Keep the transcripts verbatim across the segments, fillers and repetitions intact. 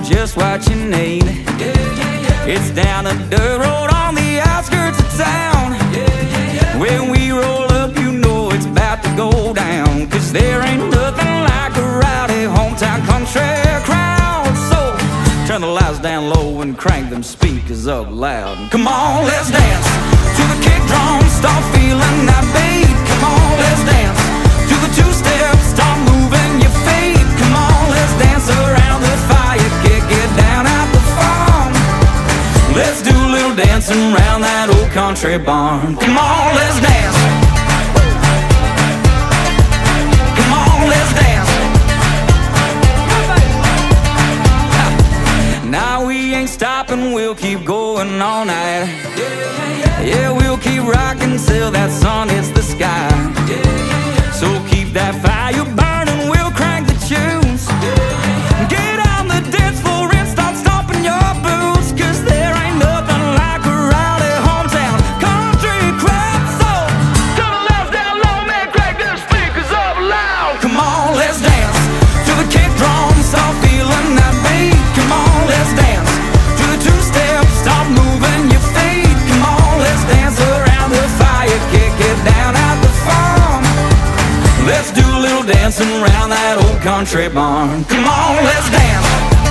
just what you need. Yeah, yeah, yeah. It's down a dirt road on the outskirts of town. Yeah, yeah, yeah. When we roll up, you know it's about to go down, 'cause there ain't nothing like a rowdy hometown country crowd. So turn the lights down low and crank them speakers up loud. Come on, let's dance to the kick drum, start feeling that beat. Come on, let's dance to the two-step, start moving your feet. Come on, let's dance around the fire, kick it down at the farm. Let's do a little dancing around that old country barn. Come on, let's dance. Come on, let's dance. Now we ain't stopping, we'll keep going all night. Yeah, we'll keep rocking till that sun hits the sky. So keep that fire burning, we'll crank the tunes. Get on the dance floor and start stomping your boots, 'cause there ain't nothing like a rowdy hometown country crowd. So turn the lights down low, man, crank them speakers up loud. Come on, let's dance to the kick drum, start feeling that beat. Come on, let's dance to the two-step, start moving your feet. Come on, let's dance around the fire, kick it down at the farm. Let's do a little dancing around that old country barn. Come on, let's dance.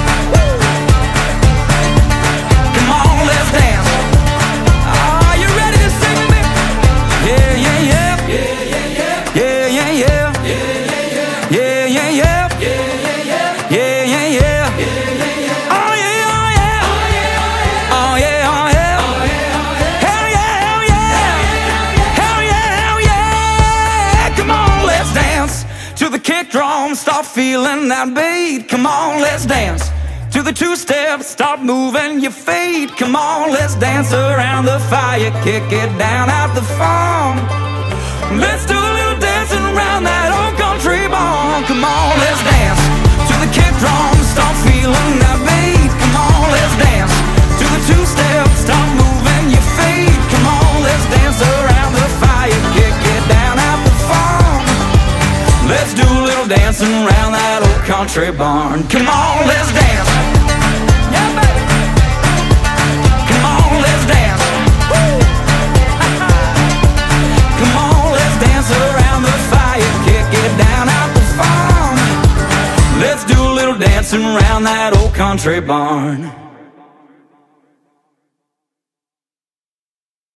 Come on, let's dance. Are you ready to sing with me? Yeah, yeah, yeah. Yeah, yeah, yeah. Yeah, yeah, yeah. Yeah, yeah, yeah. Yeah, yeah, yeah. Oh yeah, oh yeah. Oh yeah, oh yeah. Hell yeah, hell yeah. Hell yeah, hell yeah. Come on, let's dance to the kick drum, start feeling that beat. Come on, let's dance to the two-step, start moving your feet. Come on, let's dance around the fire, kick it down at the farm. Let's do a little dancing around that old country barn. Come on, let's dance to the kick drum, start feeling that beat. Come on, let's dance to the two-step, start moving your feet. Come on, let's dance around the fire, kick it down at the farm. Let's do a little dancing around that old country barn. Come on, let's dance. Yeah, baby. Come on, let's dance. Woo. Come on, let's dance around the fire, kick it down at the farm. Let's do a little dancing around that old country barn.